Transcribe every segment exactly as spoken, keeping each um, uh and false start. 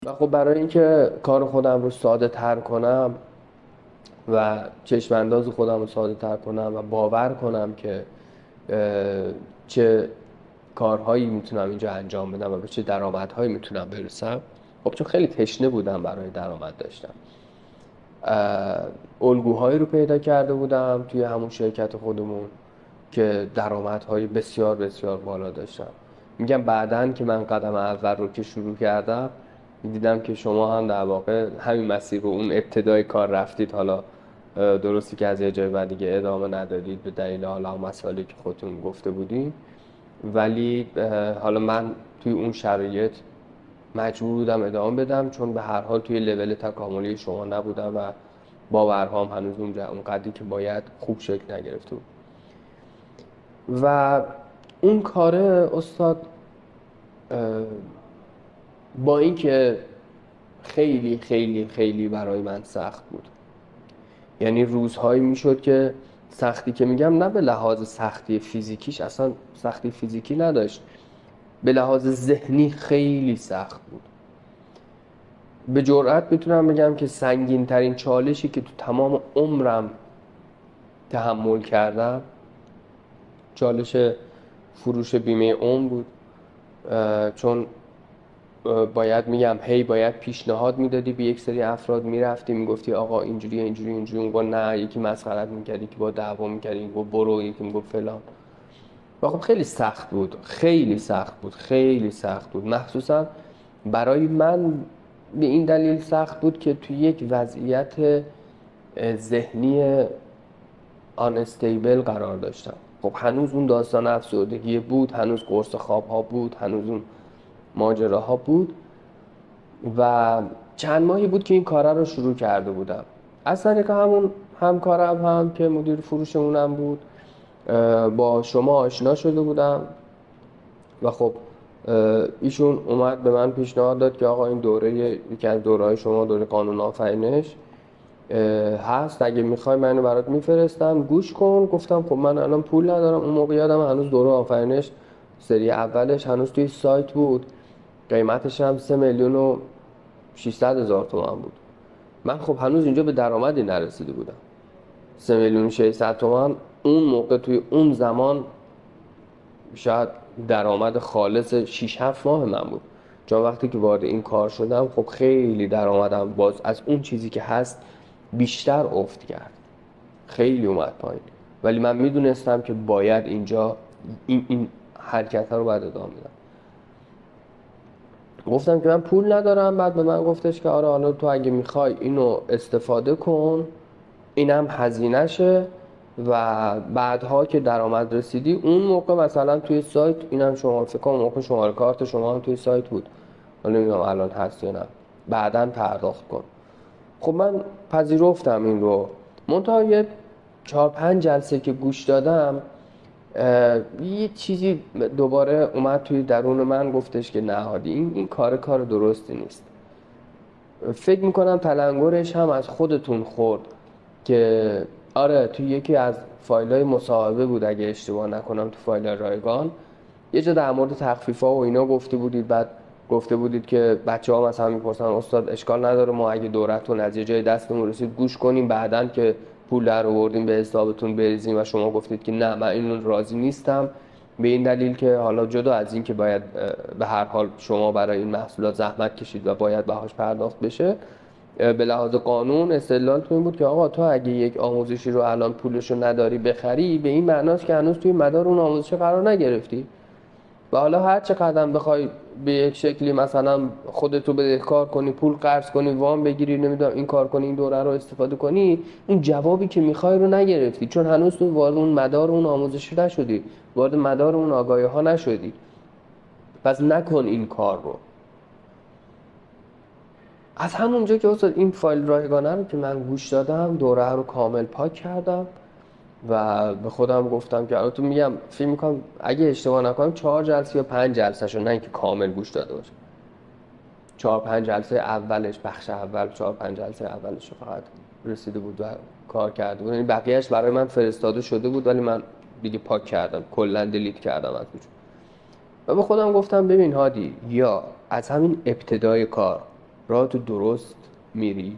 و خب برای اینکه کار خودم رو ساده تر کنم و چشم انداز خودم رو ساده تر کنم و باور کنم که اه، چه کارهایی میتونم اینجا انجام بدم و به چه درآمدهایی میتونم برسم. خب چون خیلی تشنه بودم برای درآمد داشتم، اه، الگوهایی رو پیدا کرده بودم توی همون شرکت خودمون که درآمدهای بسیار بسیار بالا داشتم. میگم بعدن که من قدم اول رو که شروع کردم دیدم که شما هم در واقع همین مسیر رو اون ابتدای کار رفتید. حالا درستی که از یه جای بعد دیگه ادامه ندادید به دلیل حالا مسائلی که خودتون گفته بودین، ولی حالا من توی اون شرایط مجبور بودم ادامه بدم چون به هر حال توی لول تکاملی شما نبودم و باورهام هنوز اونجا اون قدری که باید خوب شکل نگرفته بود. و اون کاره استاد با اینکه خیلی خیلی خیلی برای من سخت بود، یعنی روزهایی میشد که سختی که میگم نه به لحاظ سختی فیزیکیش، اصلا سختی فیزیکی نداشت، به لحاظ ذهنی خیلی سخت بود. به جرئت میتونم بگم که سنگین ترین چالشی که تو تمام عمرم تحمل کردم چالش فروش بیمه عمر بود. چون باید میگم هی باید پیشنهاد میدادی به یک سری افراد، میرفتی میگفتی آقا اینجوری اینجوری اینجوری، اون گفت نه، یکی مسخرت میکردی که با دعوا میکردی، این گفت برو، یکی میگفت فلان. و خب خیلی سخت بود، خیلی سخت بود، خیلی سخت بود. مخصوصا برای من به این دلیل سخت بود که توی یک وضعیت ذهنی آن استیبل قرار داشتم. خب هنوز اون داستان افسردگی بود، هنوز قرص خواب ها بود، هنوز اون ماجراها بود و چند ماهی بود که این کارا رو شروع کرده بودم. از طریق همون همکارم هم که مدیر فروشمونم بود با شما آشنا شده بودم و خب ایشون اومد به من پیشنهاد داد که آقا این دوره، یکی از دوره‌های شما دوره قانون آفرینش هست، اگه میخوای منو برات میفرستم گوش کن. گفتم خب من الان پول ندارم. اون موقع یادم هنوز دوره آفرینش سری اولش هنوز توی سایت بود، قیمتش هم سه میلیون و ششصد هزار تومان بود. من خب هنوز اینجا به درآمدی نرسیده بودم. سه میلیون و ششصد تومان اون موقع توی اون زمان شاید درآمد خالص شش هفت ماه من بود. چون وقتی که وارد این کار شدم خب خیلی درآمدم باز از اون چیزی که هست بیشتر افت کرد، خیلی اومد پایین. ولی من میدونستم که باید اینجا این, این حرکت ها رو باید ادامه بدم. گفتم که من پول ندارم. بعد به من گفتش که آره حالا تو اگه میخوای اینو استفاده کن، اینم هزینهشه و بعدها که درآمد رسیدی اون موقع مثلا توی سایت، اینم شما فکر کنم موقع شماره کارت شما هم توی سایت بود، حالا نمیدونم الان هست یا نه، بعداً پرداخت کن. خب من پذیرفتم این رو. منتها یه چهار پنج جلسه که گوش دادم یه چیزی دوباره اومد توی درون من، گفتش که نه هادی، این این کار کار درستی نیست. فکر میکنم تلنگرش هم از خودتون خورد که آره توی یکی از فایل‌های مصاحبه بود اگه اشتباه نکنم، تو فایل رایگان یه جا در مورد تخفیف‌ها و اینا گفته بودید. بعد گفته بودید که بچه‌ها مثلا میپرسن استاد اشکال نداره ما اگه دورتون از یه جای دستمون رسید گوش کنیم، بعدن که پول در آوردیم به حسابتون بریزیم، و شما گفتید که نه من اینو راضی نیستم، به این دلیل که حالا جدا از این که باید به هر حال شما برای این محصولات زحمت کشید و باید بهاش پرداخت بشه، به لحاظ قانون استدلال تو این بود که آقا تو اگه یک آموزشی رو الان پولشو نداری بخری، به این معناست که هنوز توی مدار اون آموزش قرار نگرفتی و حالا هر چه قدم بخوای به یک شکلی مثلا خودتو بدهکار کنی، پول قرض کنی، وام بگیری، نمیدونم این کار کنی، این دوره رو استفاده کنی، اون جوابی که میخوای رو نگرفتی چون هنوز تو وارد اون مدار اون آموزش نشدی، وارد مدار اون آگاهی ها نشدی. پس نکن این کار رو. از همونجا که اصلا این فایل رایگانه رو که من گوش دادم، دوره رو کامل پاک کردم و به خودم گفتم که البته میگم فکر میکنم اگه اشتباه نکنم چهار جلسه یا پنج جلسه شو، نه اینکه کامل گوش داده باشم، چهار پنج جلسه اولش، بخش اول چهار پنج جلسه اولش رو فقط رسیده بود و کار کرده بود. یعنی بقیهش برای من فرستاده شده بود ولی من دیگه پاک کردم، کلا دیلیت کردم از وجود. و به خودم گفتم ببین هادی، یا از همین ابتدای کار راه تو درست میری،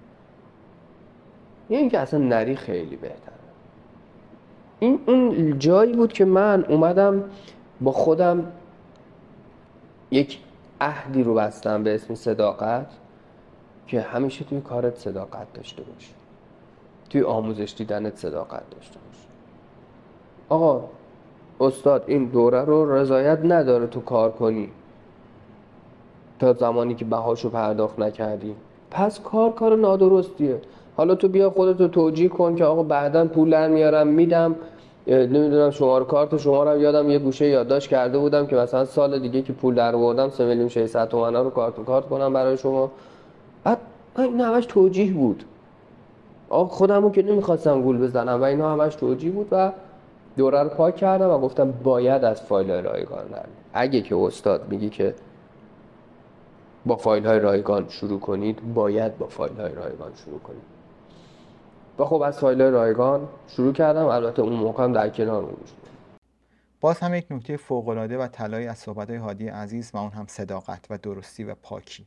یا اینکه اصلا نری خیلی بهتره. این اون جایی بود که من اومدم با خودم یک عهدی رو بستم به اسم صداقت، که همیشه توی کارت صداقت داشته باشی، توی آموزش دیدنت صداقت داشته باشی. آقا استاد این دوره رو رضایت نداره تو کار کنی تا زمانی که بهاشو پرداخت نکردی، پس کار کار نادرستیه. حالا تو بیا خودتو توجیه کن که آقا بعداً پول در میارم میدم، نمیدونم شماره کارت شما رو یادم یه گوشه یادداشت کرده بودم که مثلا سال دیگه که پول در آوردم سه میلیون و ششصد تومن رو کارت به کارت کنم برای شما. بعد این همش توجیه بود. آقا خودمو که نمیخواستم گول بزنم و اینا همش توجیه بود و دوره رو پاک کردم و گفتم باید از فایل رایگان در. اگه که استاد میگی که با فایل های رایگان شروع کنید، باید با فایل های رایگان شروع کنید. و خب از فایل های رایگان شروع کردم. البته اون موقع هم در کنار اون شد. باز هم یک نکته فوق‌العاده و طلایی از صحبت‌های هادی عزیز و اون هم صداقت و درستی و پاکی.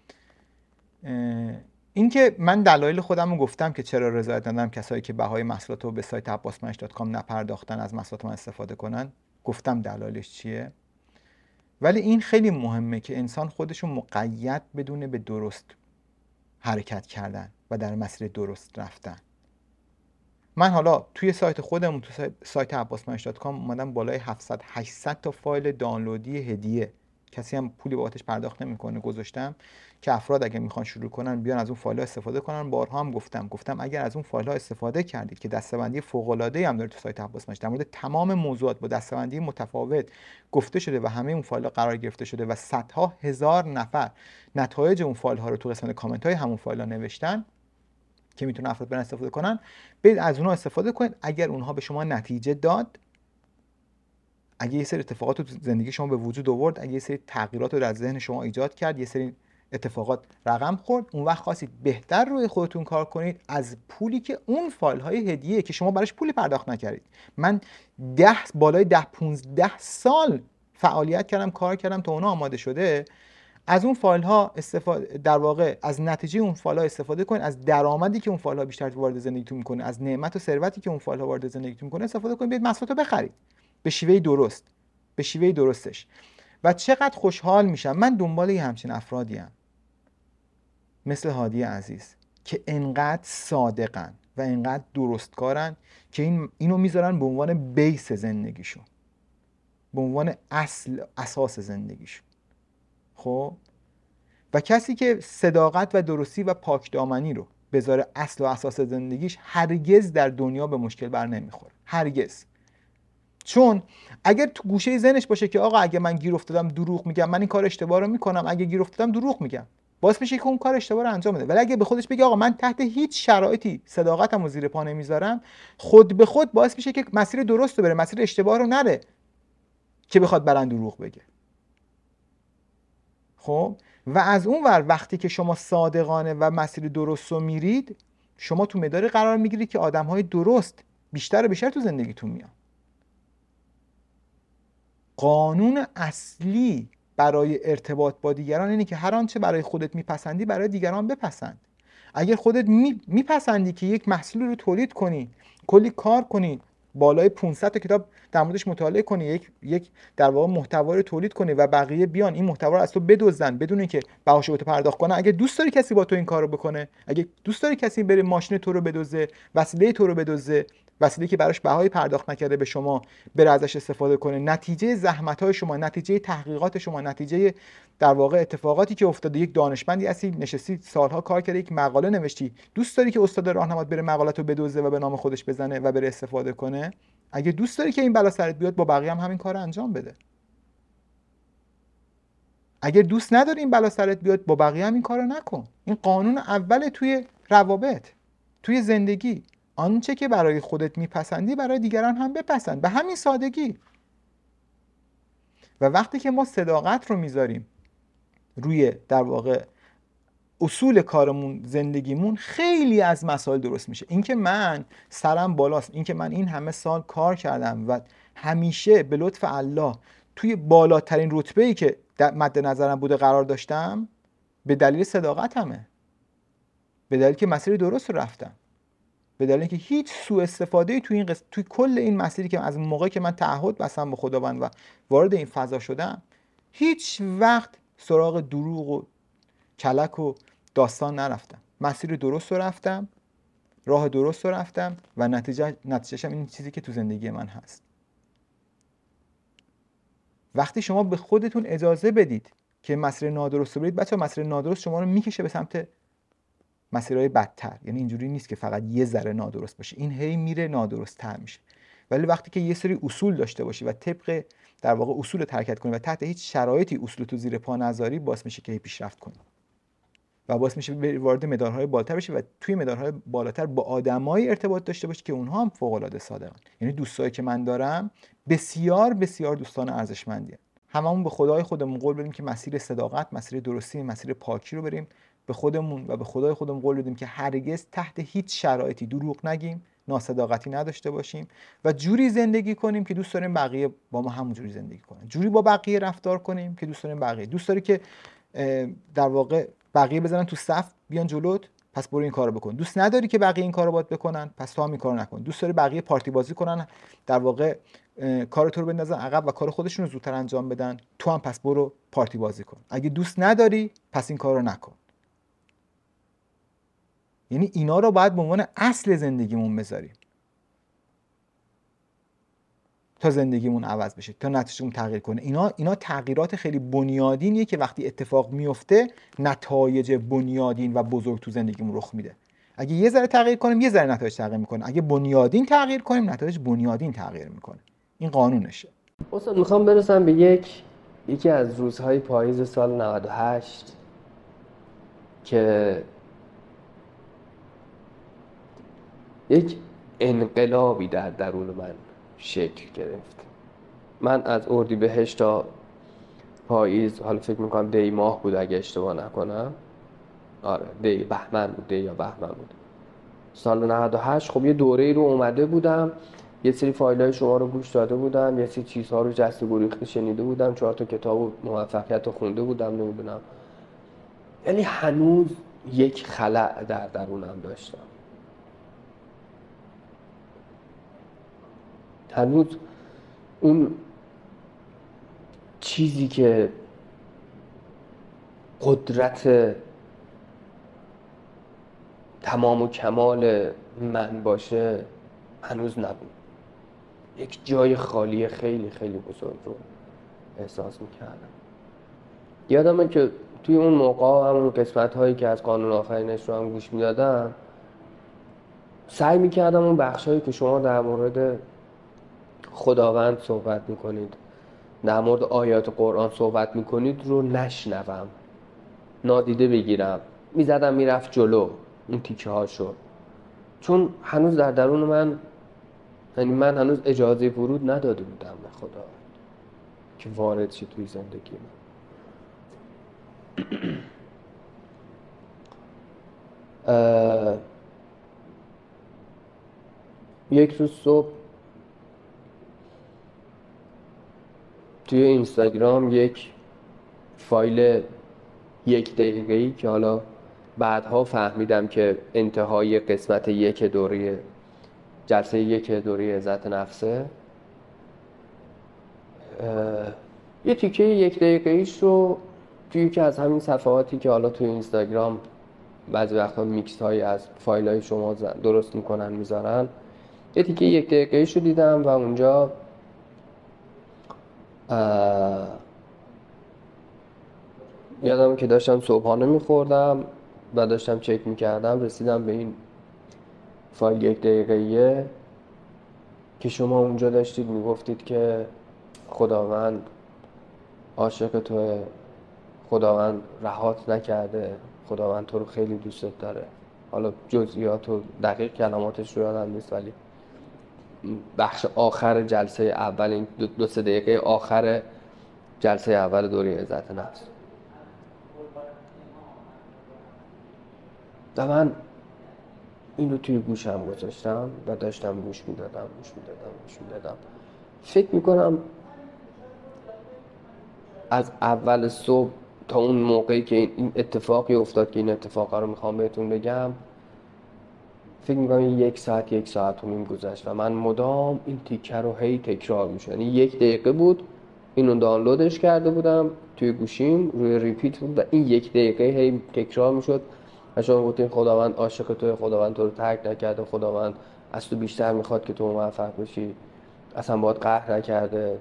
این که من دلایل خودم رو گفتم که چرا رضایت ندادم کسایی که بهای محصولات رو به سایت عباسمنش دات کام نپرداختن از محصولات من استفاده کنن، گفتم دلایلش چیه. ولی این خیلی مهمه که انسان خودشو مقید بدونه به درست حرکت کردن و در مسیر درست رفتن. من حالا توی سایت خودم، تو سایت عباسمنش دات کام اومدم بالای هفتصد هشتصد تا فایل دانلودی هدیه، کسی هم پولی بابتش پرداخت نمیکنه، گذاشتم که افراد اگه میخوان شروع کنن بیان از اون فایل‌ها استفاده کنن. بارها هم گفتم گفتم اگر از اون فایل‌ها استفاده کردید که دسته‌بندی فوق‌العاده‌ای هم داره تو سایت عباسمنش در مورد تمام موضوعات با دسته‌بندی متفاوت گفته شده و همه اون فایل‌ها قرار گرفته شده و صدها هزار نفر نتایج اون فایل‌ها رو تو قسمت کامنت‌های همون فایل‌ها نوشتن که میتونن افراد برن استفاده کنن. برید از اونها استفاده کنید. اگر اونها به شما نتیجه داد، اگه یه سری اتفاقات تو زندگی شما به وجود آورد، اگه یه سری تغییرات رو در ذهن شما ایجاد کرد، یه سری اتفاقات رقم خورد، اون وقت خواستید بهتر روی خودتون کار کنید از پولی که اون فایل های هدیه که شما براش پولی پرداخت نکردید. من ده بالای ده پونزده سال فعالیت کردم، کار کردم تا اونا آماده شده. از اون فایل ها استفاده، در واقع از نتیجه اون فایل ها استفاده کنید، از درآمدی که اون فایل ها بیشتر وارد زندگیتون میکنه، از نعمت و ثروتی که اون فایل ها وارد زندگیتون میکنه استفاده کنید. برید محصولات رو بخرید به شیوه درست، به شیوه درستش. و چقدر خوشحال میشم من دنبال یه همچین افرادی ام مثل هادی عزیز که انقدر صادقن و انقدر درستکارن که این اینو میذارن به عنوان بیس زندگیشون، به عنوان اصل اساس زندگیشون. خب و کسی که صداقت و درستی و پاکدامنی رو بذاره اصل و اساس زندگیش، هرگز در دنیا به مشکل بر نمیخوره، هرگز. چون اگر تو گوشه ذهنش باشه که آقا اگه من گیر افتادم دروغ میگم، من این کار اشتباه رو میکنم، اگه گیر افتادم دروغ میگم، باعث میشه که اون کار اشتباه رو انجام بده. ولی اگه به خودش بگه آقا من تحت هیچ شرایطی صداقتمو زیر پا نمیذارم، خود به خود باعث میشه که مسیر درست رو بره، مسیر اشتباه رو نره که بخواد برن دروغ بگه. خب و از اون ور وقتی که شما صادقانه و مسیر درست رو میرید، شما تو مداری قرار میگیرید که آدم‌های درست بیشتر و بیشتر تو زندگیتون میان. قانون اصلی برای ارتباط با دیگران اینه که هر آنچه برای خودت میپسندی برای دیگران بپسند. اگر خودت میپسندی که یک محصول رو تولید کنی، کلی کار کنی، بالای پانصد تا کتاب در موردش مطالعه کنی، یک یک در واقع محتوا رو تولید کنی و بقیه بیان این محتوا رو از تو بدزدن بدون اینکه بهاش رو پرداخت کنن، اگه دوست داری کسی با تو این کارو بکنه، اگه دوست داری کسی بره ماشین تو رو بدزده، وسیله تو رو بدزده، وسیله که براش بهایی پرداخت نکرده به شما بره ازش استفاده کنه، نتیجه زحمت‌های شما، نتیجه تحقیقات شما، نتیجه در واقع اتفاقاتی که افتاده، یک دانشمندی هستی نشستی سالها کار کرده یک مقاله نوشتی، دوست داری که استاد راهنمات بره مقاله‌تو بدزده و به نام خودش بزنه و بره استفاده کنه؟ اگه دوست داری که این بلا سرت بیاد، با بقیه هم همین کارو انجام بده. اگه دوست نداری این بلا سرت بیاد، با بقیه هم این کارو نکن. این قانون اول توی روابط، توی زندگی. آنچه که برای خودت میپسندی برای دیگران هم بپسند، به همین سادگی. و وقتی که ما صداقت رو میذاریم روی در واقع اصول کارمون، زندگیمون، خیلی از مسائل درست میشه. اینکه من سرم بالاست، اینکه من این همه سال کار کردم و همیشه به لطف الله توی بالاترین رتبه‌ای که در مد نظرم بوده قرار داشتم، به دلیل صداقتمه، به دلیل که مسیر درست رو رفتم، به دلیل که هیچ سوء استفاده توی این قص... توی کل این مسیری که از موقعی که من تعهد بستم به خداوند و وارد این فضا شدم، هیچ وقت سراغ دروغ و کلک و داستان نرفتم. مسیر درست رو رفتم، راه درست رو رفتم و نتیجه نتیجهشم این چیزی که تو زندگی من هست. وقتی شما به خودتون اجازه بدید که مسیر نادرست رو برید، بچه‌ها مسیر نادرست شما رو میکشه به سمت مسیرهای بدتر. یعنی اینجوری نیست که فقط یه ذره نادرست باشه، این هی میره نادرست تر میشه. ولی وقتی که یه سری اصول داشته باشی و طبق در واقع اصول ترکت کنی و تحت هیچ شرایطی اصول تو زیر پا نذاری، باعث میشه که پیشرفت کنی و باعث میشه وارد مدارهای بالاتر بشی و توی مدارهای بالاتر با آدمایی ارتباط داشته باشی که اونها هم فوق العاده صادقن. یعنی دوستایی که من دارم بسیار بسیار دوستان ارزشمندی. هممون به خدای خودمون قول بدیم که مسیر صداقت، مسیر درستی، مسیر پاکی رو بریم. به خودمون و به خدای خودمون قول بدیم که هرگز تحت هیچ شرایطی دروغ نگیم، ناصداقتی نداشته باشیم و جوری زندگی کنیم که دوست داریم بقیه با ما همون جوری زندگی کنن. جوری با بقیه رفتار کنیم که دوست داریم بقیه دوست داری که در واقع بقیه بزنن تو صف بیان جلوت، پس برو این کارو بکن. دوست نداری که بقیه این کارو باید بکنن، پس تو هم این کارو نکن. دوست داری بقیه پارتی بازی کنن، در واقع کار تو رو بندازن عقب و کار خودشون رو زودتر انجام بدن، تو هم پس برو پارتی بازی کن. اگه دوست نداری پس این کارو نکن. یعنی اینا رو باید به عنوان اصل زندگیمون بذاریم تا زندگیمون عوض بشه، تا نتیجهمون تغییر کنه. اینا اینا تغییرات خیلی بنیادینیه که وقتی اتفاق میفته نتایج بنیادین و بزرگ تو زندگیمون رخ میده. اگه یه ذره تغییر کنیم یه ذره نتایج تغییر میکنه، اگه بنیادین تغییر کنیم نتایج بنیادین تغییر میکنه. این قانونشه. استاد میخوام برسم به یک یکی از روزهای پاییز سال نود و هشت که یک انقلابی در درون من شکل گرفت. من از اردیبهشت تا پاییز، حالا فکر میکنم دی ماه بود اگه اشتباه نکنم، آره دی بهمن بود، دی یا بهمن بود سال نود و هشت. خب یه دوره رو اومده بودم، یه سری فایل‌های شما رو گوش داده بودم، یه سری چیزها رو جست و گریخته شنیده بودم، چهار تا کتاب موفقیت رو خونده بودم، نمیدونم، یعنی هنوز یک خلأ در درونم داشتم. هنوز اون چیزی که قدرت تمام و کمال من باشه هنوز نبود. یک جای خالی خیلی خیلی بزرگ رو احساس میکردم. یادمه که توی اون موقع همون قسمت هایی که از قانون آفرینش رو هم گوش میدادم، سعی میکردم اون بخش هایی که شما در مورد خداوند صحبت میکنید، در مورد آیات قرآن صحبت میکنید رو نشنوم، نادیده بگیرم، میزدم میرفت جلو اون تیکه هاشو، چون هنوز در درون من، یعنی من هنوز اجازه ورود نداده بودم به خدا که وارد شی توی زندگی من. یک روز صبح توی اینستاگرام یک فایل یک دقیقه‌ای که حالا بعدها فهمیدم که انتهای قسمت یک دوره جلسه یک دوره عزت نفسه، یه تیکه یک دقیقه‌ایش رو توی یکی از همین صفحاتی که حالا توی اینستاگرام بعضی وقتا میکس های از فایل های شما درست میکنن میذارن، یه تیکه یک دقیقه‌ایش رو دیدم و اونجا یادم که داشتم صبحانه میخوردم و داشتم چک میکردم، رسیدم به این فایل یک دقیقه‌ایه که شما اونجا داشتید میگفتید که خداوند عاشق توه، خداوند رهات نکرده، خداوند تو رو خیلی دوست داره. حالا جزئیات و دقیق کلماتش رو یادم نیست، ولی بخش آخر جلسه اول، این دو, دو سه دقیقه آخر جلسه اول دوره عزت نفس، و من این رو توی گوشم گذاشتم و داشتم گوش میدادم گوش میدادم گوش میدادم فکر میکنم از اول صبح تا اون موقعی که این اتفاقی افتاد که این اتفاقا رو میخوام بهتون بگم، فکر میکنم یک ساعت یک ساعت و نیم گذشت و من مدام این تیکه رو هی تکرار میشد. یعنی یک دقیقه بود اینو دانلودش کرده بودم توی گوشیم، روی ریپیت بود و این یک دقیقه هی تکرار میشد و شما گفتین خداوند عاشق توی، خداوند تو رو ترک نکرده، خداوند از تو بیشتر میخواد که تو موفق بشی، اصلا باهات قهر نکرده.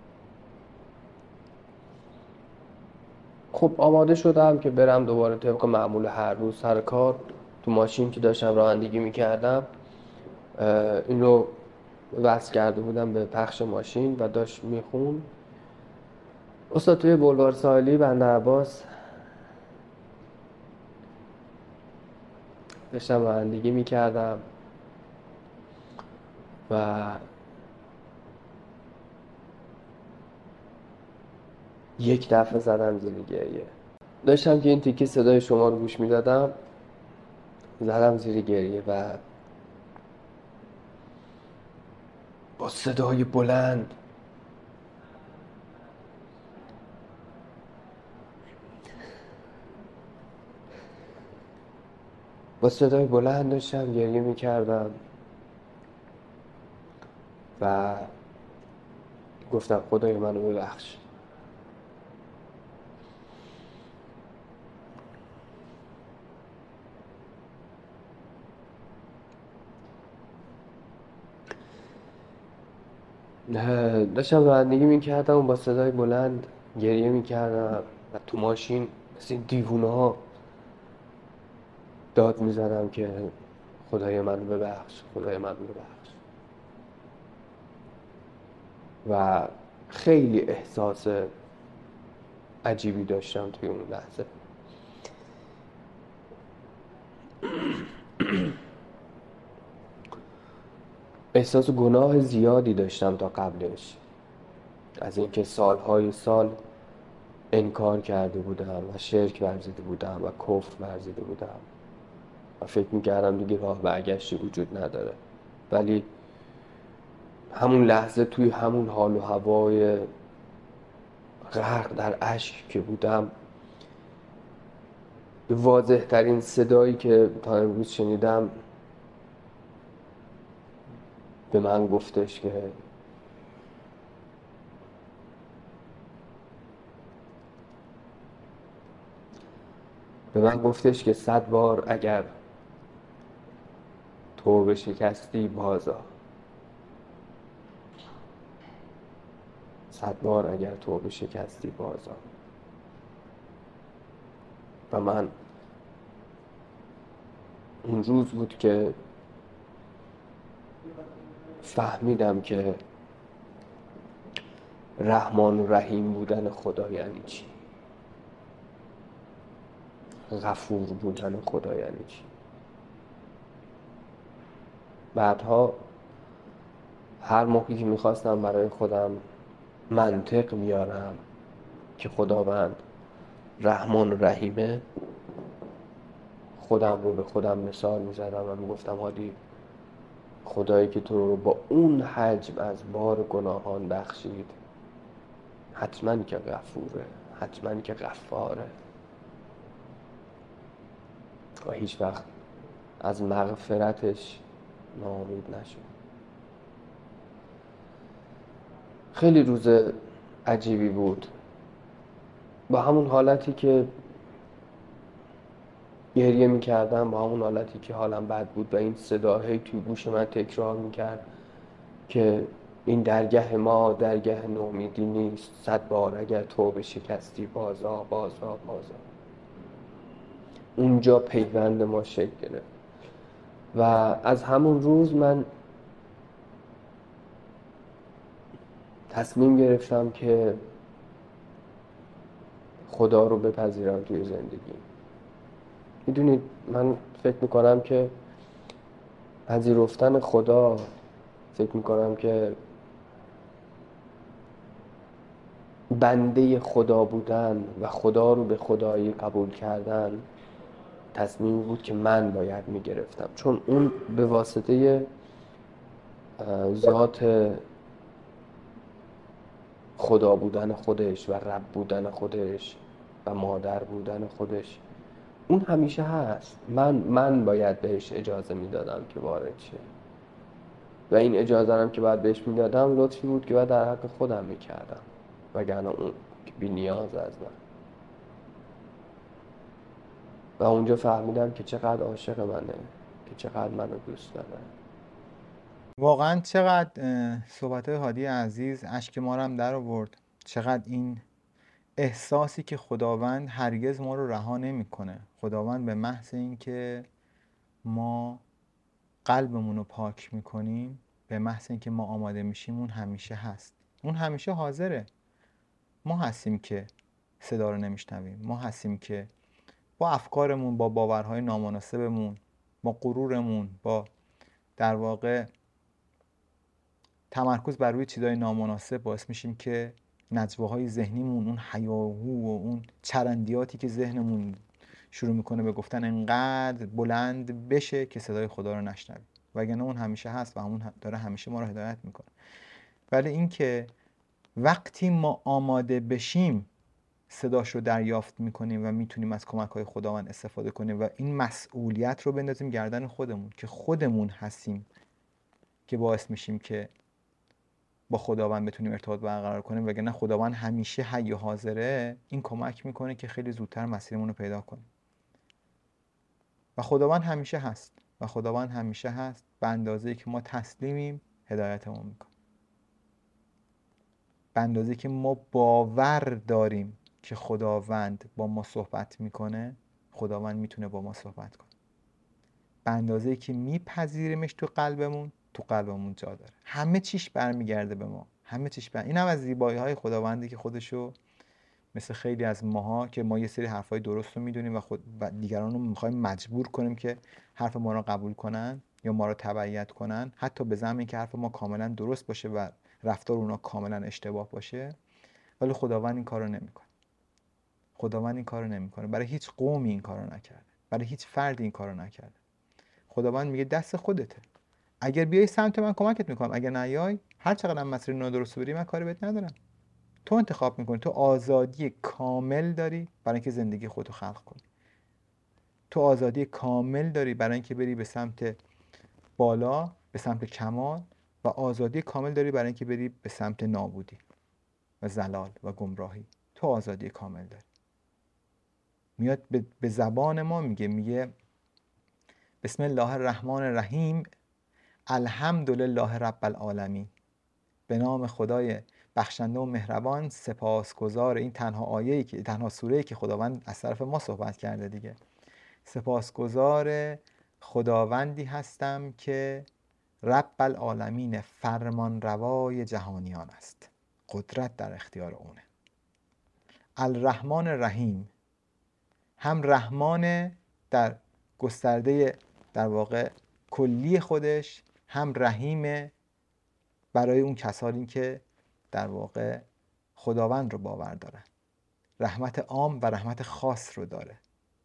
خب آماده شدم که برم دوباره طبق معمول هر روز سر کار. تو ماشین که داشتم رانندگی میکردم این رو وصل کرده بودم به پخش ماشین و داشت میخون. استاد توی بلوار ساحلی بندرعباس داشتم رانندگی میکردم و یک دفعه زدم زیر گریه. داشتم که این تیکه صدای شما رو گوش میدادم، زدم زیر گریه و با صدای بلند با صدای بلند داشتم گریه میکردم و گفتم خدای منو ببخش. داشتم رانندگی میکردم و با صدای بلند گریه میکردم و تو ماشین مثل دیوونه ها داد میزدم که خدای منو ببخش، خدای منو ببخش. و خیلی احساس عجیبی داشتم توی اون لحظه. احساس گناه زیادی داشتم تا قبلش، از اینکه سالهای سال انکار کرده بودم و شرک ورزیده بودم و کفر ورزیده بودم و فکر میکردم دیگه راه برگشتی وجود نداره. ولی همون لحظه توی همون حال و هوای غرق در اشک که بودم، واضح ترین صدایی که تا امروز شنیدم به من گفتش که به من گفتش که صد بار اگر توبه شکستی بازا، صد بار اگر توبه شکستی بازا. و من اون روز بود که فهمیدم که رحمان و رحیم بودن خدا یعنی چی، غفور بودن خدا یعنی چی. بعدها هر موقعی که میخواستم برای خودم منطق بیارم که خداوند رحمان و رحیمه، خودم رو به خودم مثال میزدم و میگفتم هادی، خدایی که تو رو با اون حجم از بار گناهان بخشید حتما که غفوره، حتما که غفاره و هیچ وقت از مغفرتش ناامید نشد. خیلی روز عجیبی بود، با همون حالتی که گریه میکردم، با همون حالتی که حالم بد بود و این صدا هی توی گوش من تکرار میکرد که این درگه ما درگه نومیدی نیست، صد بار اگر توبه شکستی بازا بازا بازا. اونجا پیوند ما شکل گرفت و از همون روز من تصمیم گرفتم که خدا رو بپذیرم توی زندگی. میدونید من فکر میکنم که پذیرفتن خدا، فکر میکنم که بنده خدا بودن و خدا رو به خدایی قبول کردن تصمیمی بود که من باید میگرفتم، چون اون به واسطه ذات خدا بودن خودش و رب بودن خودش و مادر بودن خودش، اون همیشه هست. من من باید بهش اجازه میدادم که وارد شه، و این اجازه هم که باید بهش میدادم لطفی بود که باید در حق خودم میکردم، وگرنه اون بی نیاز از من. و اونجا فهمیدم که چقدر عاشق منه، که چقدر منو دوست داره. واقعا چقدر صحبت هادی عزیز اشک ما رو هم در آورد. چقدر این احساسی که خداوند هرگز ما رو رها نمیکنه. خداوند به محض این که ما قلبمون رو پاک میکنیم، به محض این که ما آماده میشیم، اون همیشه هست، اون همیشه حاضره. ما هستیم که صدا رو نمیشنویم، ما هستیم که با افکارمون، با باورهای نامناسبمون، با غرورمون، با در واقع تمرکز بر روی چیزای نامناسب باعث میشیم که نجواهای ذهنیمون، اون هیاهو و اون چرندیاتی که ذهنمون شروع میکنه به گفتن انقدر بلند بشه که صدای خدا رو نشنویم، وگرنه اون همیشه هست و همون داره همیشه ما رو هدایت میکنه. ولی اینکه وقتی ما آماده بشیم صداش رو دریافت میکنیم و میتونیم از کمک‌های خداوند استفاده کنیم و این مسئولیت رو بندازیم گردن خودمون، که خودمون هستیم که باعث میشیم که با خداوند بتونیم ارتباط برقرار کنیم، وگرنه خداوند همیشه حی و حاضره. این کمک میکنه که خیلی زودتر مسیرمون رو پیدا کنیم. و خداوند همیشه هست و خداوند همیشه هست به اندازه‌ای که ما تسلیمیم هدایتمون میکنه، به اندازه‌ای که ما باور داریم که خداوند با ما صحبت میکنه، خداوند میتونه با ما صحبت کنه. به اندازه‌ای که میپذیریمش تو قلبمون، تو قلبمون جا داره. همه چیش برمیگرده به ما، همه چیش بر... این هم از زیبایی‌های خداوندی که خودشو مثل خیلی از ماها که ما یه سری حرفای درست رو میدونیم و خود و دیگران رو میخوایم مجبور کنیم که حرف ما رو قبول کنن یا ما رو تبعیت کنن، حتی به زعم اینکه حرف ما کاملا درست باشه و رفتار اونا کاملا اشتباه باشه. ولی خداوند این کارو نمیکنه. خداوند این کارو نمیکنه. برای هیچ قومی این کارو نکرده. برای هیچ فردی این کارو نکرده. خداوند میگه دست خودته. اگر بیای سمت من کمکت میکنم، اگر نیای هر چقدر هم مسیر نادرست بری من کاری بهت ندارم. تو انتخاب میکنی. تو آزادی کامل داری برای اینکه زندگی خودتو خلق کنی. تو آزادی کامل داری برای اینکه بری به سمت بالا، به سمت کمال، و آزادی کامل داری برای اینکه بری به سمت نابودی و زلال و گمراهی. تو آزادی کامل داری. میاد به زبان ما میگه میگه بسم الله الرحمن الرحیم الحمدلله رب العالمین. به نام خدای بخشنده و مهربان، سپاسگزار. این تنها آیه‌ای که تنها سوره‌ای که خداوند از طرف ما صحبت کرده دیگه. سپاسگزار خداوندی هستم که رب العالمین، فرمان روای جهانیان است. قدرت در اختیار اونه. الرحمن الرحیم، هم رحمان در گسترده در واقع کلی خودش، هم رحیم برای اون کسانی که در واقع خداوند رو باور دارن. رحمت عام و رحمت خاص رو داره.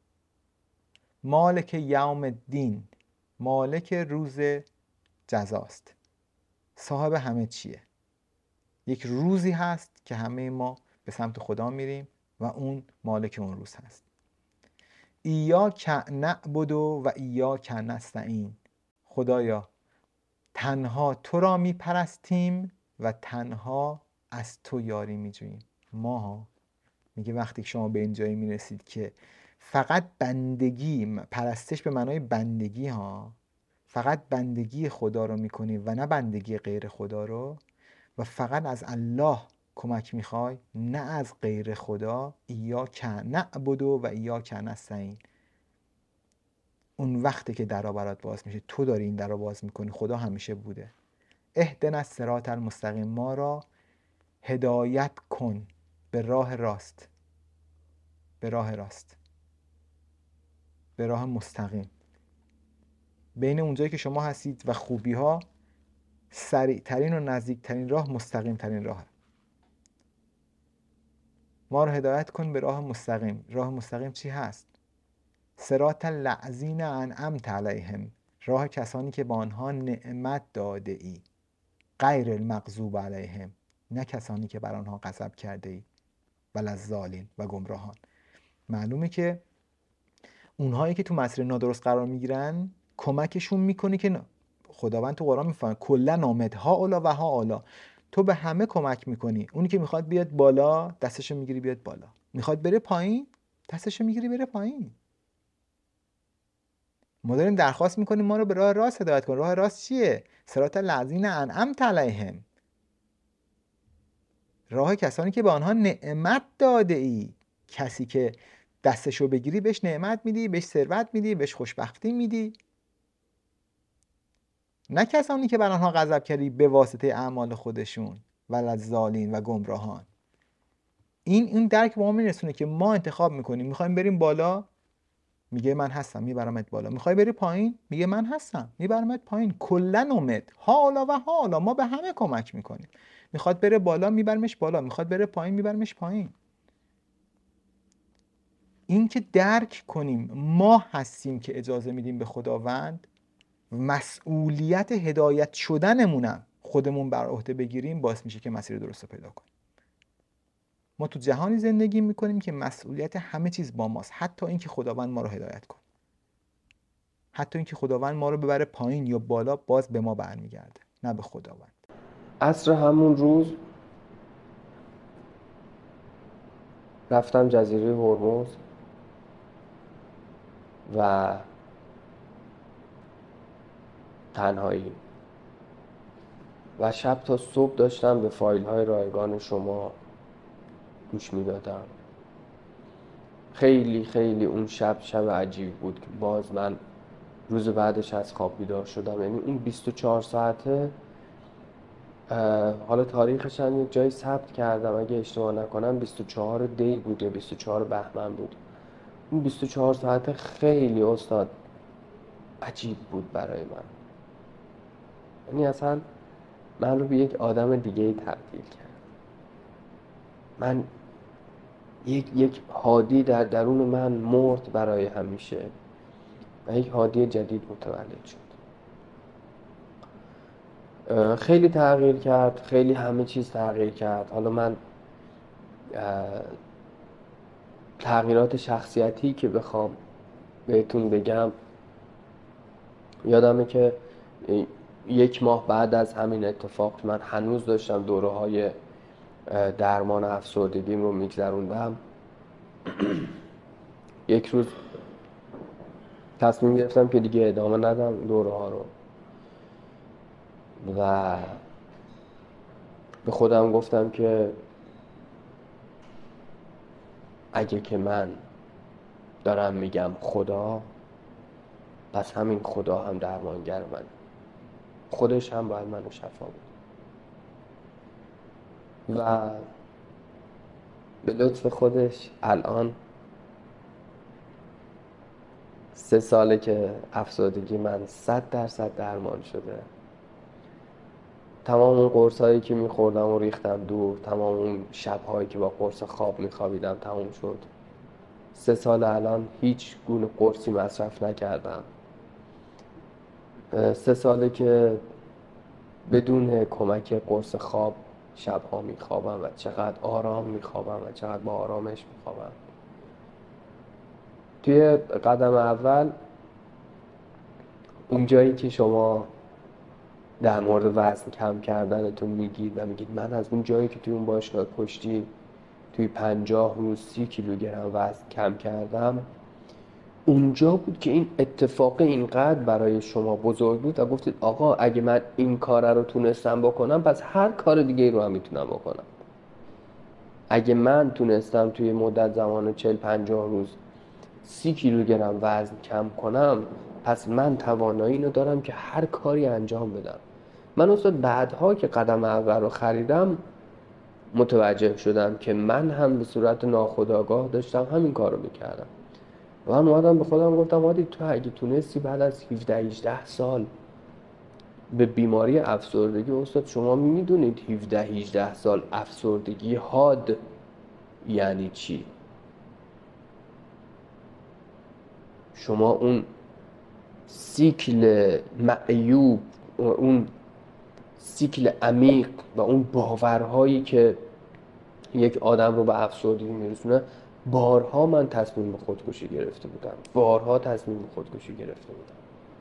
مالک یوم الدین، مالک روز جزاست. صاحب همه چیه. یک روزی هست که همه ما به سمت خدا میریم و اون مالک اون روز هست. ایاک نعبد و ایاک نستعین. خدایا تنها تو را میپرستیم و تنها از تو یاری میجوییم. ما میگه وقتی شما به این جایی میرسید که فقط بندگی، پرستش به معنای بندگی ها، فقط بندگی خدا رو میکنی و نه بندگی غیر خدا رو، و فقط از الله کمک میخوای نه از غیر خدا، ایاک نعبد و ایاک نستعین. اون وقتی که درا برات باز میشه، تو داری این درا باز میکنی. خدا همیشه بوده. اهدنا الصراط المستقیم، ما را هدایت کن به راه راست، به راه راست، به راه مستقیم. بین اونجایی که شما هستید و خوبی ها، سریع ترین و نزدیک ترین راه مستقیم ترین راه. ما رو هدایت کن به راه مستقیم. راه مستقیم چی هست؟ صراط الذین انعمت علیهم، راه کسانی که با آنها نعمت داده ای. غیر المغضوب علیهم، نه کسانی که بر آنها غضب کرده ای. وللضالین، و گمراهان. معلومه که اونهایی که تو مسیر نادرست قرار میگیرن کمکشون میکنه که خداوند تو قرآن میفهمه کلا نامد ها اولا و ها اولا، تو به همه کمک میکنی. اونی که میخواد بیاد بالا دستشو میگیری بیاد بالا، میخواد بره پایین دستشو میگیری بره پایین. ما داریم درخواست میکنیم ما رو به راه راست هدایت کن. راه راست چیه؟ صراط الذین انعمت علیهم، راه کسانی که به آنها نعمت داده ای. کسی که دستشو بگیری بهش نعمت میدی، بهش ثروت میدی، بهش خوشبختی میدی، نه کسانی که بر آنها غضب کردی به واسطه اعمال خودشون ولضالین و گمراهان. این این درک به ما میرسونه که ما انتخاب میکنیم، میخوایم بریم بالا میگه من هستم میبرمت بالا، میخوای بری پایین میگه من هستم میبرمت پایین. کلا امید حالا و حالا ما به همه کمک میکنیم. میخواد بره بالا میبرمش بالا، میخواد بره پایین میبرمش پایین. این که درک کنیم ما هستیم که اجازه میدیم به خداوند مسئولیت هدایت شدنمونم خودمون بر عهده بگیریم، باعث میشه که مسیر درست رو پیدا کنیم. ما تو جهانی زندگی میکنیم که مسئولیت همه چیز با ماست، حتی اینکه خداوند ما رو هدایت کنه، حتی اینکه خداوند ما رو ببره پایین یا بالا باز به ما برمیگرده نه به خداوند. عصر همون روز رفتم جزیره هرمز و تنهایی و شب تا صبح داشتم به فایل های رایگان شما گوش میدادم. خیلی خیلی اون شب شب عجیب بود که باز من روز بعدش از خواب بیدار شدم. یعنی اون بیست و چهار ساعته، حالا تاریخش هم یک جایی ثبت کردم اگه اشتباه نکنم بیست و چهار دی بود یا بیست و چهار بهمن بود. اون بیست و چهار ساعته خیلی استاد عجیب بود برای من. یعنی اصلا من رو به یک آدم دیگه تبدیل کرد. من یک یک هادی در درون من مرد برای همیشه و یک هادی جدید متولد شد. خیلی تغییر کرد، خیلی همه چیز تغییر کرد. حالا من تغییرات شخصیتی که بخوام بهتون بگم، یادمه که یک ماه بعد از همین اتفاق من هنوز داشتم دوره های درمان افسردگیم رو میگذروندم. یک روز تصمیم گرفتم که دیگه ادامه ندم دوره ها رو و به خودم گفتم که اگه که من دارم میگم خدا، پس همین خدا هم درمانگر من، خودش هم باید منو شفا بده. و به لطف خودش الان سه ساله که افسردگی من صد درصد درمان شده. تمام اون قرص هایی که میخوردم و ریختم دور، تمام اون شب هایی که با قرص خواب میخوابیدم تموم شد. سه سال الان هیچ گونه قرصی مصرف نکردم. سه ساله که بدون کمک قرص خواب شبها میخوابم و چقدر آرام میخوابم و چقدر با آرامش میخوابم. توی قدم اول اون جایی که شما در مورد وزن کم کردنتون میگید و میگید من از اون جایی که توی اون باشگاه پشتی توی پنجاه روز سی کیلوگرم وزن کم کردم، اونجا بود که این اتفاق اینقدر برای شما بزرگ بود و گفتید آقا اگه من این کار رو تونستم بکنم پس هر کار دیگه رو هم میتونم بکنم. اگه من تونستم توی مدت زمان چهل پنجاه روز سی کیلوگرم وزن کم کنم، پس من توانایی اینو دارم که هر کاری انجام بدم. من اصلا بعدها که قدم اول رو خریدم متوجه شدم که من هم به صورت ناخودآگاه داشتم همین کار رو میکردم. و من اومدم به خودم گفتم عادی تو اگه تونستی بعد از هفده هجده سال به بیماری افسردگی، استاد شما میدونید هفده هجده سال افسردگی حاد یعنی چی؟ شما اون سیکل معیوب، اون سیکل عمیق و اون باورهایی که یک آدم رو به افسردگی میرسونه بارها من تصمیم به خودکشی گرفته بودم، بارها تصمیم به خودکشی گرفته بودم.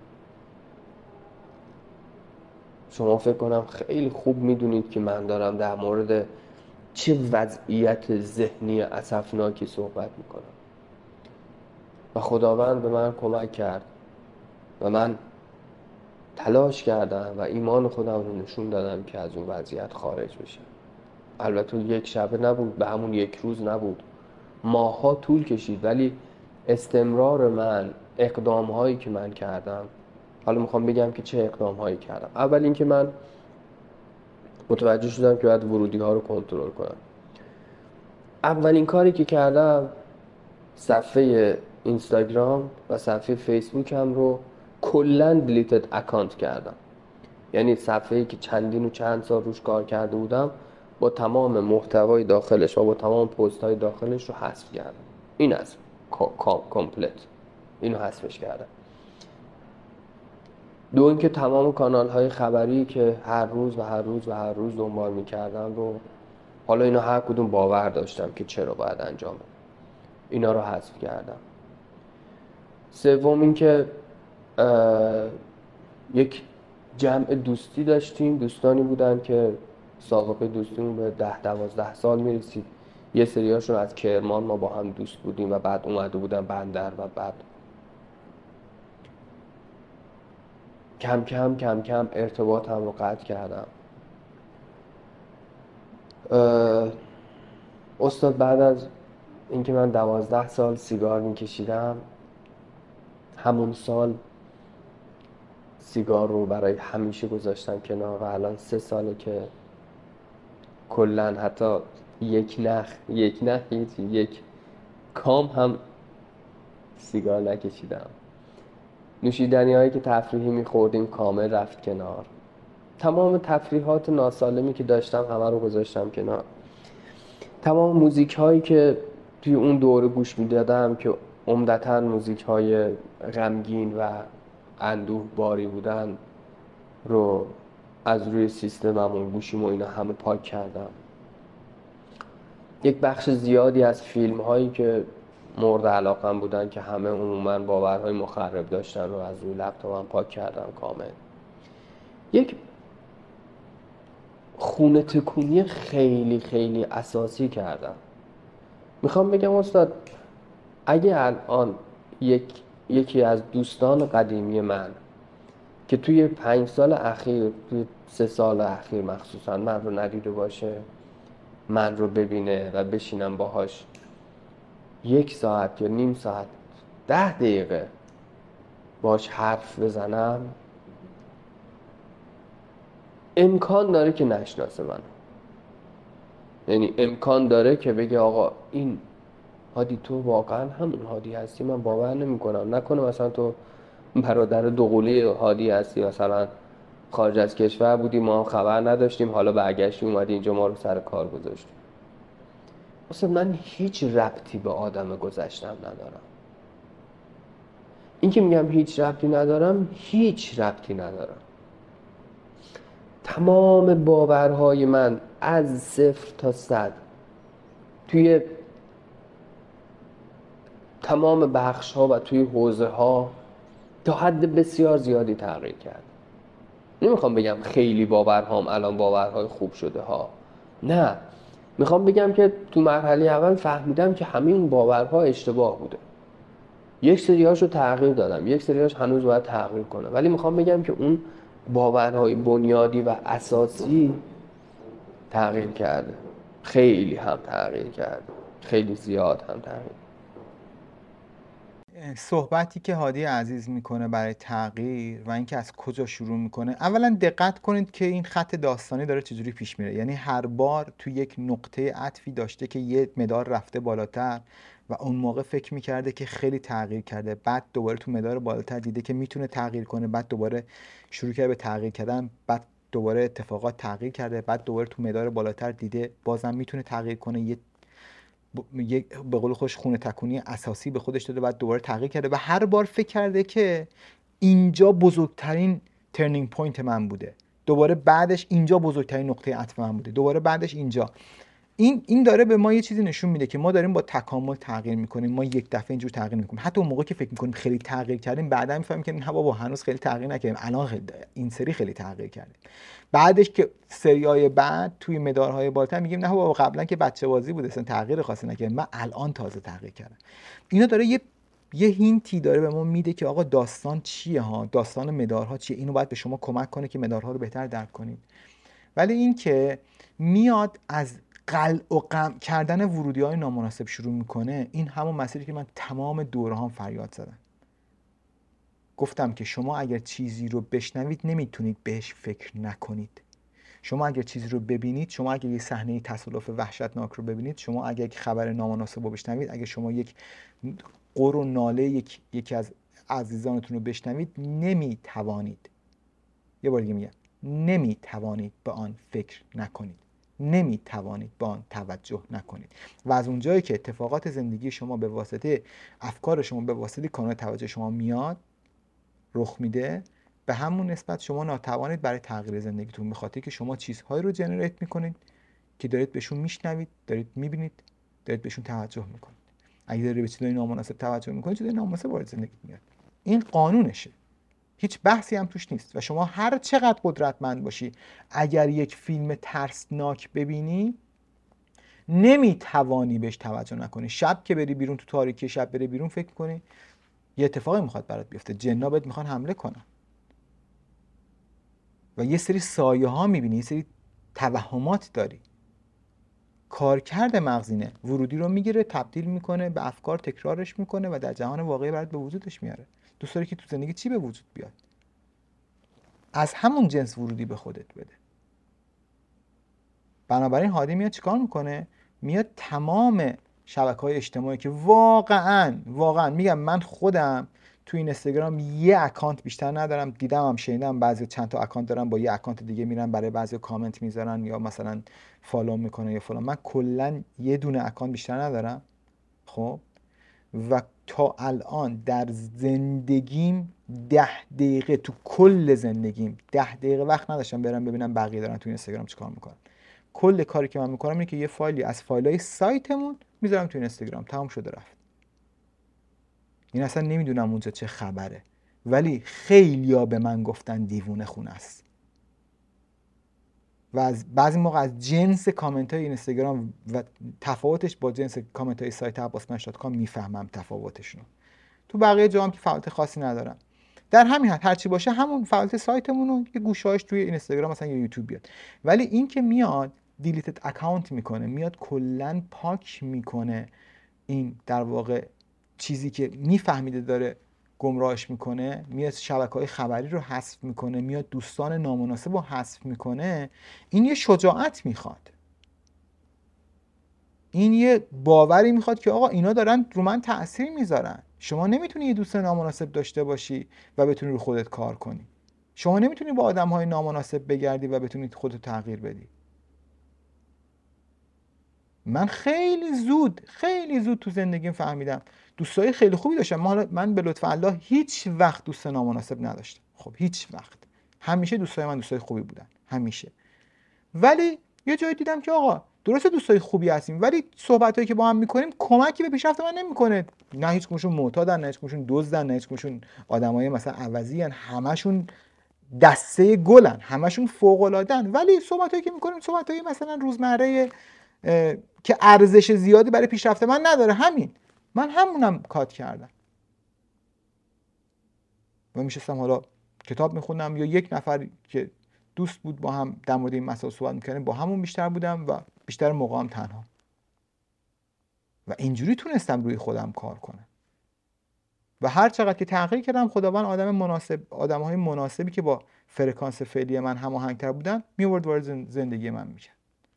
شما فکر کنم خیلی خوب میدونید که من دارم در مورد چه وضعیت ذهنی اسفناکی صحبت میکنم و خداوند به من کمک کرد و من تلاش کردم و ایمان خودم رو نشون دادم که از اون وضعیت خارج بشم. البته یک شبه نبود، به همون یک روز نبود، ماه‌ها طول کشید، ولی استمرار من، اقدام هایی که من کردم، حالا میخوام بگم که چه اقدام هایی کردم. اول اینکه من متوجه شدم که باید ورودی ها رو کنترل کنم. اولین کاری که کردم صفحه اینستاگرام و صفحه فیسبوکم رو کلاً دیلیتد اکانت کردم. یعنی صفحه‌ای که چندین و چند سال روش کار کرده بودم با تمام محتوای داخلش و با تمام پست‌های داخلش رو حذف کردم. این از کامپلت اینو حذفش کردم. دو اینکه تمام کانال‌های خبری که هر روز و هر روز و هر روز دنبال می‌کردم رو، حالا اینا هر کدوم باور داشتم که چرا باید انجام بدم، اینا رو حذف کردم. سوم اینکه یک جمع دوستی داشتیم، دوستانی بودن که سابقه دوستیمون به ده دوازده سال میرسید. یه سریاشون از کرمان ما با هم دوست بودیم و بعد اومده بودن بندر و بعد کم کم کم کم ارتباطم رو قطع کردم. استاد بعد از اینکه من دوازده سال سیگار میکشیدم، همون سال سیگار رو برای همیشه گذاشتم کنار و الان سه ساله که کلن حتی یک نخ یک نخ هیچ یک کام هم سیگار نکشیدم. نوشیدنی هایی که تفریحی میخوردیم کامل رفت کنار. تمام تفریحات ناسالمی که داشتم همه رو گذاشتم کنار. تمام موزیک هایی که توی اون دوره گوش میدادم که عمدتاً موزیک های غمگین و اندوه باری بودن رو از روی سیستممون، گوشیم و اینا همه پاک کردم. یک بخش زیادی از فیلم هایی که مورد علاقم بودن که همه عموماً باورهای مخرب داشتن رو از روی لپتاپم پاک کردم کامل. یک خونه تکونی خیلی خیلی اساسی کردم. میخوام بگم استاد، اگه الان یک یکی از دوستان قدیمی من که توی پنج سال اخیر، توی سه سال اخیر مخصوصا من رو ندیده باشه، من رو ببینه و بشینم باهاش یک ساعت یا نیم ساعت، ده دقیقه باهاش حرف بزنم، امکان داره که نشناسه من. یعنی امکان داره که بگه آقا این هادی تو واقعا همون هادی هستی؟ من باور نمی کنم. نکنه مثلا تو برادر دوقلوی هادی هستی، مثلا خارج از کشور بودی ما خبر نداشتیم، حالا برگشتی اومدی اینجا ما رو سر کار گذاشتی. اصلا من هیچ ربطی به آدم گذشتم ندارم. این که میگم هیچ ربطی ندارم، هیچ ربطی ندارم. تمام باورهای من از صفر تا صد توی تمام بخش ها و توی حوزه ها تا حد بسیار زیادی تغییر کرد. نمیخوام بگم خیلی باورهام الان باورهای خوب شده ها، نه، میخوام بگم که تو مرحله اول فهمیدم که همه اون باورها اشتباه بوده. یک سریاشو تغییر دادم، یک سریاش هنوز باید تغییر کنه، ولی میخوام بگم که اون باورهای بنیادی و اساسی تغییر کرده. خیلی هم تغییر کرده، خیلی زیاد هم تغییر. صحبتی که هادی عزیز میکنه برای تغییر و اینکه از کجا شروع میکنه، اولا دقت کنید که این خط داستانی داره چجوری پیش میره. یعنی هر بار تو یک نقطه عطفی داشته که یه مدار رفته بالاتر و اون موقع فکر میکرده که خیلی تغییر کرده، بعد دوباره تو مدار بالاتر دیده که میتونه تغییر کنه، بعد دوباره شروع کرده به تغییر کردن، بعد دوباره اتفاقات تغییر کرده، بعد دوباره تو مدار بالاتر دیده بازم میتونه تغییر کنه، یه یک به قول خودش خونه تکونی اساسی به خودش داده، بعد دوباره تغییر کرده و هر بار فکر کرده که اینجا بزرگترین ترنینگ پوینت من بوده، دوباره بعدش اینجا بزرگترین نقطه عطف من بوده، دوباره بعدش اینجا. این این داره به ما یه چیزی نشون میده که ما داریم با تکامل تغییر میکنیم. ما یک دفعه اینجور تغییر میکنیم. حتی اون موقع که فکر میکنیم خیلی تغییر کردیم، بعدا میفهمیم که نه بابا هنوز خیلی تغییر نکردیم، الان خیلی این سری خیلی تغییر کردیم. بعدش که سریای بعد توی مدارهای بالاتر میگیم نه بابا قبلا که بچه بازی بود، اصلا تغییر خاصی نکردیم، من الان تازه تغییر کردم. اینا داره یه یه هینتی داره به ما میده که آقا داستان چیه ها، داستان مدارها چیه. اینو باید به شما کمک کنه که مدارها رو بهتر درک کنید. ولی این که میاد از قلع و قم کردن ورودی‌های نامناسب شروع میکنه، این همون مسیری که من تمام دورهام فریاد زدم. گفتم که شما اگر چیزی رو بشنوید نمیتونید بهش فکر نکنید. شما اگر چیزی رو ببینید، شما اگر یه صحنه تصادف وحشتناک رو ببینید، شما اگر یک خبر نامناسب رو بشنوید، اگر شما یک غر و ناله یک یکی از عزیزانتون رو بشنوید، نمیتوانید، یه بار دیگه میگم، نمیتوانید به آن فکر نکنید، نمیتوانید به آن توجه نکنید. و از اونجایی که اتفاقات زندگی شما به واسطه افکار شما، به واسطه کانال توجه شما میاد رخ میده، به همون نسبت شما ناتوانید برای تغییر زندگیتون، به خاطر که شما چیزهایی رو جنریت میکنید که دارید بهشون میشنوید، دارید میبینید، دارید بهشون توجه میکنید. اگه دارید به چیزای نامناسب توجه میکنید، چیزای نامناسب وارد زندگیت میاد. این قانونشه، هیچ بحثی هم توش نیست. و شما هر چقدر قدرتمند باشی، اگر یک فیلم ترسناک ببینی نمیتوانی بهش توجه نکنی. شب که بری بیرون، تو تاریکی شب بری بیرون، فکر کنی یه اتفاقی میخواد برات بیفته، جنا بهت میخوان حمله کنن و یه سری سایه ها میبینی، یه سری توهمات داری. کارکرد مغزینه، ورودی رو میگیره، تبدیل میکنه به افکار، تکرارش میکنه و در جهان واقعی برات به وجودش میاره. دوست داری که تو زندگی چی به وجود بیاد؟ از همون جنس ورودی به خودت بده. بنابراین هادی میاد چیکار میکنه؟ میاد تمام شبکه‌های اجتماعی که واقعا واقعا میگم، من خودم تو این اینستاگرام یه اکانت بیشتر ندارم، دیدم هم شنیدم بعضی چند تا اکانت دارن، با یه اکانت دیگه میرن برای بعضی کامنت میذارن یا مثلا فالو میکنن یا فلان. من کلا یه دونه اکانت بیشتر ندارم. خب و تا الان در زندگیم ده دقیقه، تو کل زندگیم ده دقیقه وقت نداشتم برم ببینم بقیه دارن تو اینستاگرام چیکار میکنن. کل کاری که من میکنم اینه که یه فایلی از فایلای سایتمون میذارم تو اینستاگرام، تمام شده رفت. این اصلا نمیدونم اونجا چه خبره، ولی خیلیا به من گفتن دیوونه خونه است. و از بعضی موقع از جنس کامنت های اینستاگرام و تفاوتش با جنس کامنت های سایت عباس منش دات کام میفهمم تفاوتشون. تو بقیه جاها هم که فعالیت خاصی ندارم. در همین حد هرچی باشه همون فعالیت سایتمون رو یه گوشه‌اش توی اینستاگرام مثلا یا یوتیوب بیاد. ولی این که میاد دیلیتد اکانت میکنه، میاد کلا پاک میکنه، این در واقع چیزی که میفهمیده داره گمراهش میکنه، میاد شبکه‌های خبری رو حذف میکنه، میاد دوستان نامناسب رو حذف میکنه، این یه شجاعت میخواد. این یه باوری میخواد که آقا اینا دارن رو من تأثیر میذارن. شما نمیتونی یه دوست نامناسب داشته باشی و بتونی رو خودت کار کنی. شما نمیتونی با آدم‌های نامناسب بگردی و بتونی خودت تغییر بدی. من خیلی زود خیلی زود تو زندگیم فهمیدم دوستای خیلی خوبی داشتم. من به لطف الله هیچ وقت دوست نامناسب نداشتم. خب هیچ وقت. همیشه دوستای من دوستای خوبی بودن، همیشه. ولی یه جایی دیدم که آقا درسته دوستای خوبی هستیم، ولی صحبتایی که با هم میکنیم کمکی به پیشرفت من نمیکنه. نه هیچ کدومشون معتادن، نه هیچ کدومشون دزدن، نه هیچ کدومشون آدمای مثلا عوضی ان، همشون دسته گلن، همشون فوق العاده‌ن. ولی صحبتایی که میکنیم صحبتایی مثلا روزمره که ارزش زیادی برای پیشرفت من نداره. همین من همونم کات کردم و میشستم حالا کتاب میخوندم یا یک نفر که دوست بود با هم در مورد این مسائل صحبت میکردیم، با همون بیشتر بودم و بیشتر موقعم تنها. و اینجوری تونستم روی خودم کار کنم و هر چقدر که تغییر کردم، خداوند آدم مناسب، آدم‌های مناسبی که با فرکانس فعلی من هماهنگ‌تر بودن میورد وارد زندگی من میشه.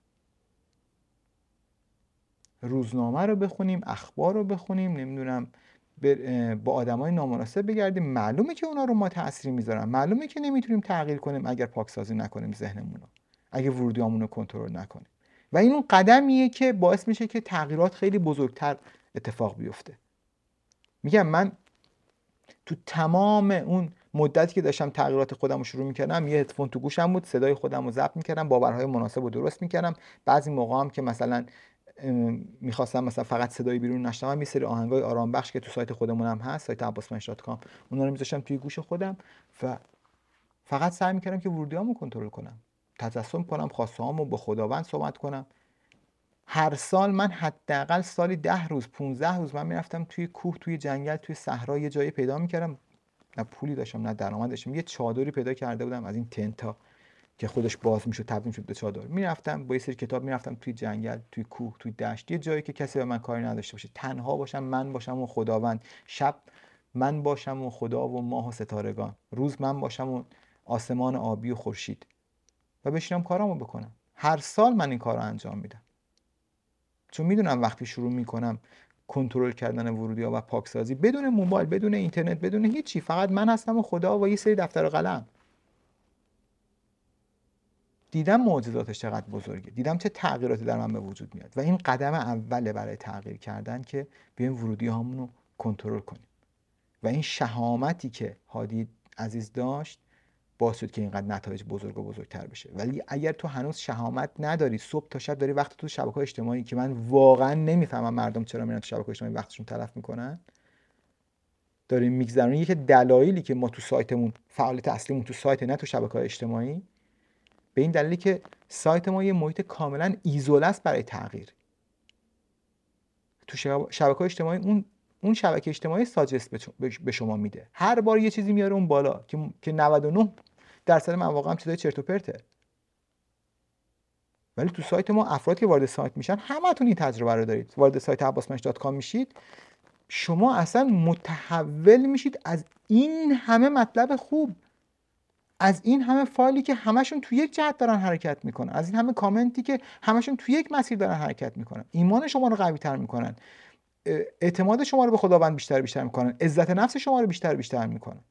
روزنامه رو بخونیم، اخبار رو بخونیم، نمیدونم با آدمای نامناسب بگردیم، معلومه که اونا رو ما تأثیر میذارن. معلومه که نمیتونیم تغییر کنیم اگر پاکسازی نکنیم ذهنمون رو، اگه ورودیامون رو کنترل نکنیم. و این اون قدمیه که باعث میشه که تغییرات خیلی بزرگتر اتفاق بیفته. میگم من تو تمام اون مدتی که داشتم تغییرات خودم رو شروع میکردم یه هدفون تو گوشم بود، صدای خودم رو ضبط میکردم، باورهای مناسب رو درست میکردم. بعضی موقع هم که مثلا میخواستم مثلا فقط صدای بیرون نشنوم، یه سری آهنگای آرام بخش که تو سایت خودمون هم هست، سایت عباس منش دات کام، اونا رو میذاشتم توی گوش خودم و فقط سعی میکردم که ورودیامو کنترل کنم، تجسم کنم، خواسته‌هامو با خداوند صحبت کنم. هر سال من حداقل سالی ده روز پونزده روز من میرفتم توی کوه، توی جنگل، توی صحرا یه جایی پیدا میکردم. نه پولی داشتم نه درآمد داشتم، یه چادری پیدا کرده بودم از این تنتا که خودش باز میشد تبدیل میشد به چادر. میرفتم با یه سری کتاب میرفتم توی جنگل، توی کوه، توی دشت، یه جایی که کسی به من کاری نداشته باشه، تنها باشم، من باشم و خداوند. شب من باشم و خدا و ماه و ستارگان، روز من باشم و آسمان آبی و خورشید، و بشینم کارامو بکنم. هر سال من این کارو انجام میدم، چون میدونم وقتی شروع میکنم کنترل کردن ورودی‌ها و پاکسازی بدون موبایل، بدون اینترنت، بدون هیچی، فقط من هستم و خدا و یه سری دفتر و قلم، دیدم معجزاتش چقدر بزرگه، دیدم چه تغییراتی در من به وجود میاد. و این قدم اوله برای تغییر کردن که بیایم ورودی‌هامون رو کنترل کنیم. و این شهامتی که هادی عزیز داشت باعث شد که اینقدر نتایج بزرگ و بزرگتر بشه. ولی اگر تو هنوز شهامت نداری، صبح تا شب داری وقت تو شبکه‌های اجتماعی، که من واقعا نمیفهمم مردم چرا میرن تو شبکه‌های اجتماعی وقتشون تلف میکنن، داریم میگذرونی. یک دلایلی که ما تو سایتمون فعالیت اصلیمون تو سایت نه تو شبکه‌های اجتماعی، به این دلیلی که سایت ما یه محیط کاملا ایزوله است برای تغییر. تو شبکه‌های اجتماعی اون اون شبکه اجتماعی ساجست به شما میده، هر بار یه چیزی میاره اون بالا که که نود و نه درصد مواقع هم چیزای چرت و پرته. ولی تو سایت ما افرادی که وارد سایت میشن همتون این تجربه رو دارید. وارد سایت عباس منش دات کام میشید، شما اصلا متحول میشید از این همه مطلب خوب، از این همه فایلی که همشون تو یک جهت دارن حرکت میکنن، از این همه کامنتی که همشون تو یک مسیر دارن حرکت میکنن، ایمان شما رو قوی تر میکنن، اعتماد شما رو به خداوند بیشتر بیشتر میکنن، عزت نفس شما رو بیشتر بیشتر میکنن.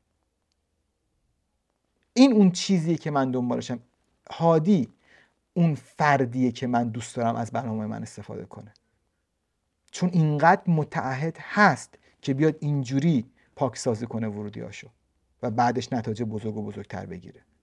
این اون چیزیه که من دنبالشم. هادی اون فردیه که من دوست دارم از برنامه من استفاده کنه، چون اینقدر متعهد هست که بیاد اینجوری پاکسازی کنه ورودیاشو و بعدش نتایج بزرگ و بزرگتر بگیره.